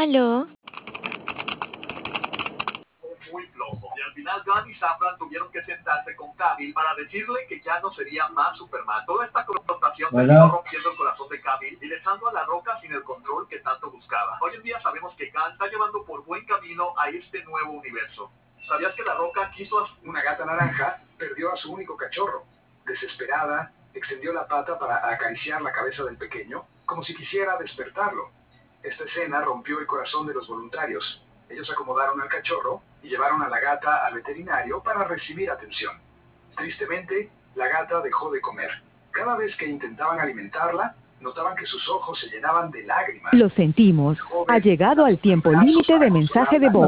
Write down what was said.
Aló. Muy flojo. Y al final Gunn y Safran tuvieron que sentarse con Cavill para decirle que ya no sería más Superman. Toda esta confrontación terminó rompiendo el corazón de Cavill y dejando a La Roca sin el control que tanto buscaba. Hoy en día sabemos que Gunn está llevando por buen camino a este nuevo universo. ¿Sabías que La Roca quiso a una gata naranja perdió a su único cachorro? Desesperada, extendió la pata para acariciar la cabeza del pequeño, como si quisiera despertarlo. Esta escena rompió el corazón de los voluntarios. Ellos acomodaron al cachorro y llevaron a la gata al veterinario para recibir atención. Tristemente, la gata dejó de comer. Cada vez que intentaban alimentarla, notaban que sus ojos se llenaban de lágrimas. Lo sentimos. Ha llegado al tiempo límite de mensaje de voz.